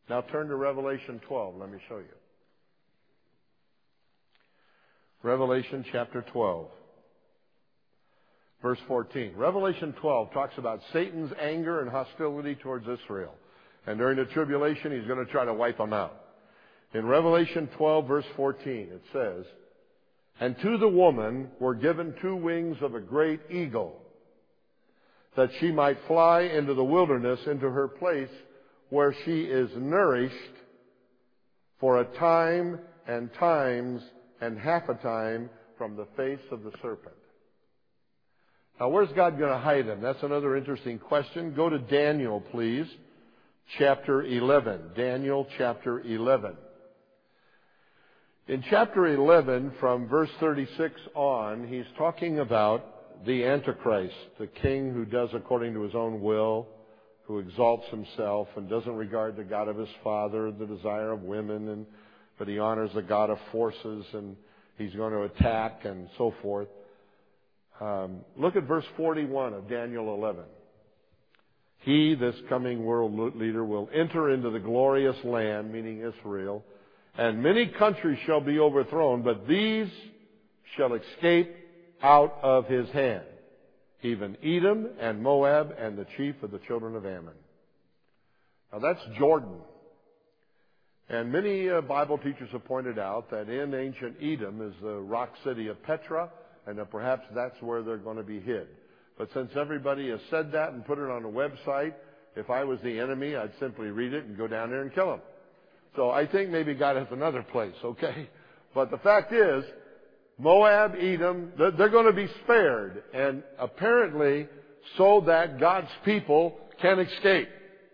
Now turn to Revelation twelve. Let me show you. Revelation chapter twelve. Verse fourteen. Revelation twelve talks about Satan's anger and hostility towards Israel. And during the tribulation, he's going to try to wipe them out. In Revelation twelve, verse fourteen, it says, "And to the woman were given two wings of a great eagle, that she might fly into the wilderness, into her place where she is nourished for a time and times and half a time from the face of the serpent." Now, where's God going to hide him? That's another interesting question. Go to Daniel, please, chapter eleven. Daniel chapter eleven. In chapter eleven, from verse thirty-six on, he's talking about the Antichrist, the king who does according to his own will, who exalts himself and doesn't regard the God of his father, the desire of women, and but he honors the God of forces, and he's going to attack and so forth. Um, look at verse forty-one of Daniel eleven. "He, this coming world leader, will enter into the glorious land," meaning Israel, "and many countries shall be overthrown, but these shall escape out of his hand, even Edom and Moab and the chief of the children of Ammon." Now that's Jordan. And many uh, Bible teachers have pointed out that in ancient Edom is the rock city of Petra, and that perhaps that's where they're going to be hid. But since everybody has said that and put it on a website, if I was the enemy, I'd simply read it and go down there and kill them. So I think maybe God has another place, okay? But the fact is, Moab, Edom, they're going to be spared, and apparently so that God's people can escape.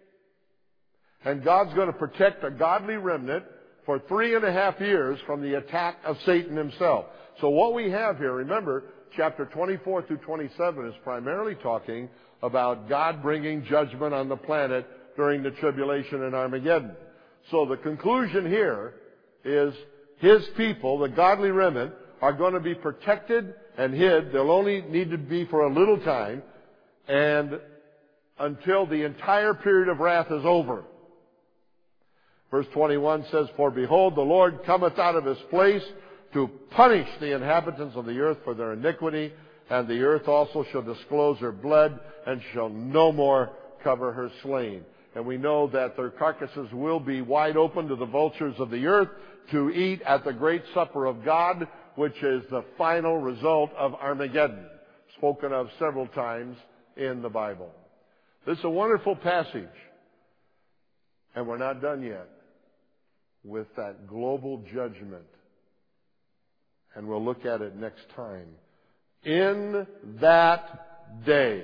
And God's going to protect a godly remnant for three and a half years from the attack of Satan himself. So what we have here, remember, chapter twenty-four through twenty-seven is primarily talking about God bringing judgment on the planet during the tribulation and Armageddon. So the conclusion here is his people, the godly remnant, are going to be protected and hid. They'll only need to be for a little time, and until the entire period of wrath is over. Verse twenty-one says, "For behold, the Lord cometh out of his place to punish the inhabitants of the earth for their iniquity, and the earth also shall disclose her blood, and shall no more cover her slain." And we know that their carcasses will be wide open to the vultures of the earth to eat at the great supper of God, which is the final result of Armageddon, spoken of several times in the Bible. This is a wonderful passage. And we're not done yet with that global judgment. And we'll look at it next time. In that day,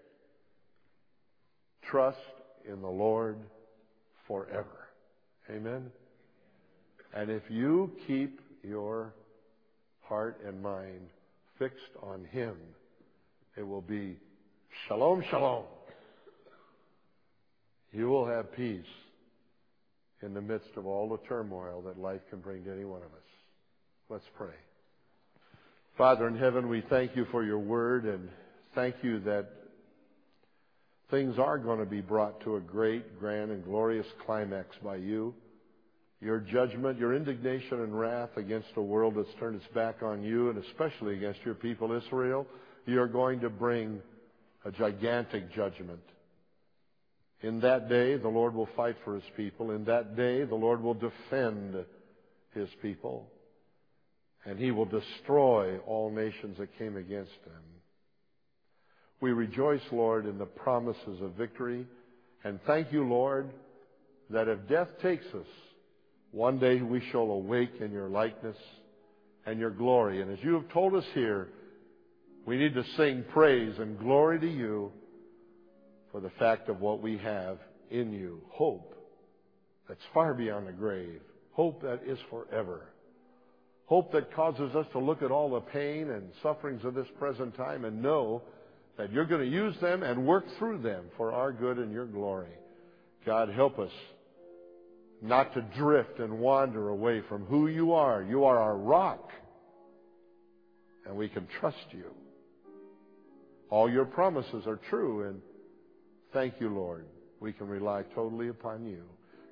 trust in the Lord forever. Amen? And if you keep your heart and mind fixed on him, it will be shalom, shalom. You will have peace in the midst of all the turmoil that life can bring to any one of us. Let's pray. Father in heaven, we thank you for your word, and thank you that things are going to be brought to a great, grand, and glorious climax by you. Your judgment, your indignation and wrath against a world that's turned its back on you, and especially against your people Israel, you're going to bring a gigantic judgment. In that day, the Lord will fight for his people. In that day, the Lord will defend his people. And he will destroy all nations that came against him. We rejoice, Lord, in the promises of victory. And thank you, Lord, that if death takes us, one day we shall awake in your likeness and your glory. And as you have told us here, we need to sing praise and glory to you for the fact of what we have in you. Hope that's far beyond the grave. Hope that is forever. Hope that causes us to look at all the pain and sufferings of this present time and know that you're going to use them and work through them for our good and your glory. God, help us not to drift and wander away from who you are. You are our rock, and we can trust you. All your promises are true, and thank you, Lord. We can rely totally upon you.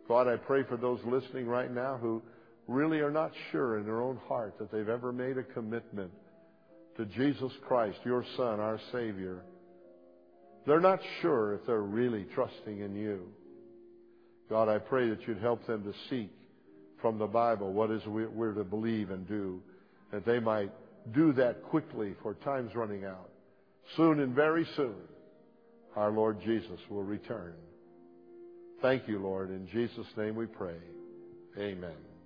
God, I pray for those listening right now who really are not sure in their own heart that they've ever made a commitment to Jesus Christ, your Son, our Savior. They're not sure if they're really trusting in you. God, I pray that you'd help them to seek from the Bible what is we're to believe and do, that they might do that quickly, for time's running out. Soon and very soon, our Lord Jesus will return. Thank you, Lord. In Jesus' name we pray. Amen.